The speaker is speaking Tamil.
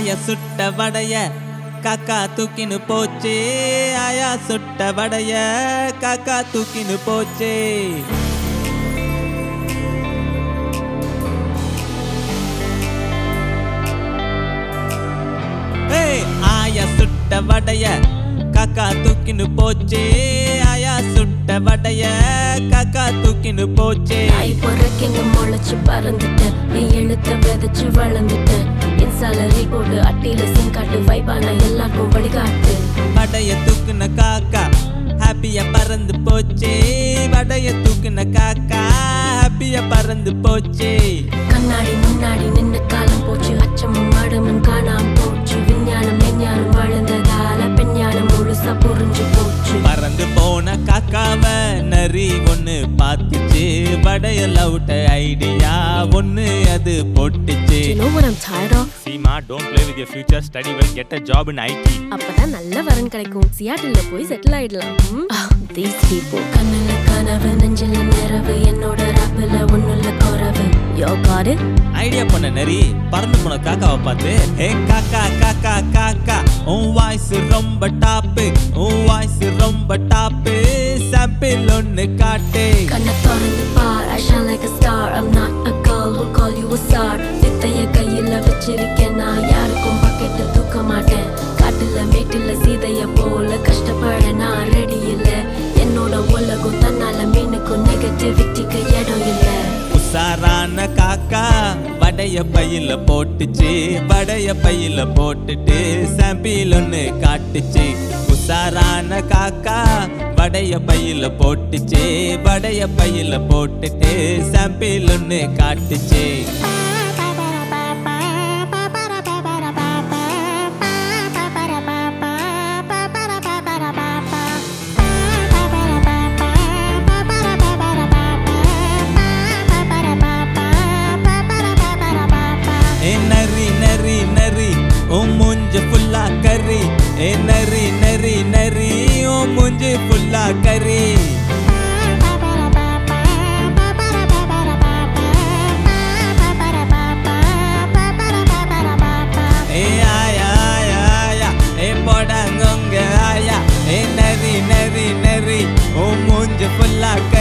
ஆய சுட்ட வடைய காக்கா தூக்கின்னு போச்சே. ஆயா சுட்ட வடைய காக்கா தூக்கின்னு போச்சே. ஆயா சுட்ட வடைய காக்கா தூக்கின்னு போச்சே. ஆயா சுட்ட வடைய காக்கா தூக்கின்னு போச்சே. பொறக்கிங்க முளைச்சு பறந்துட்டேன், நீ எழுத்த விதைச்சு வளர்ந்துட்டேன். இன்சாலரி போட்டு அட்டியில சிம் காட்டு, வைபான எல்லாருக்கும் வழிகாட்டு. வடைய தூக்குன காக்கா ஹாப்பியா பறந்து போச்சே. வடைய தூக்குன காக்கா ஹாப்பியா பறந்து போச்சே. கண்ணாடி முன்னாடி நின்ன காலம் போச்சு, அச்சமும் மடமும் காணாம போச்சு. விஞ்ஞானம் மெஞ்ஞானம் வளர்ந்ததால பெஞ்ஞானம் முழுசா புரிஞ்சு போச்சு. பறந்து போன காக்காவ நரி ஒண்ணு பாத்துச்சு. வடைய லவுட்ட ஐடியா ஒண்ணு அது போட்டுச்சு. You know what I'm tired of? Seema, don't play with your future. Study well, get a job in IT. அப்பதான் நல்ல வரன் கிடைக்கும். சியாட்டில்ல போய் செட்டில் ஆயிடலாம். These people. கண்ணுல கனவு நெஞ்சில நிறவு, என்னோட ராப்பில ஒண்ணுல குறவு. You got it? ஐடியா பண்ண நரி பறந்து போன காக்காவை பார்த்து, ஹே காக்கா காக்கா காக்கா உன் வாய்ஸ் ரொம்ப டாப்பு, உன் வாய்ஸ் ரொம்ப டாப்பு, சாம்பிள் ஒன்னு காட்டு. கண்ணை திறந்து பார், I shine like a star. I'm not a girl who call you a star. வித்தைய கையில வச்சிருக்கேன், நான் யாருக்கும் பக்கெட்டு தூக்க மாட்டேன். காட்டுல மேட்டுல சீதைய போல கஷ்டப்பட நான் ரெடி இல்ல. என்னோட உலகம் தன்னால மீனுக்கும் நெகட்டிவிட்டிக்கு இடம் இல்ல. உசாரான காக்கா வடைய பையில போட்டுச்சு. வடைய பையில போட்டுட்டு சாம்பிள் ஒன்னு காட்டுச்சு. உசாரான காக்கா வடைய பையில போட்டுச்சு. வடைய பையில போட்டுட்டு சாம்பிள் ஒன்னு காட்டுச்சு. நரி நரி நரி உன் மூஞ்சு ஃபுல்லா கறி. நரி நரி நரி உன் மூஞ்சு ஃபுல்லா கறி. ஆயா ஆயா ஆயா போடாங்க ஆயா. நரி நரி நரி உன் மூஞ்சு ஃபுல்லா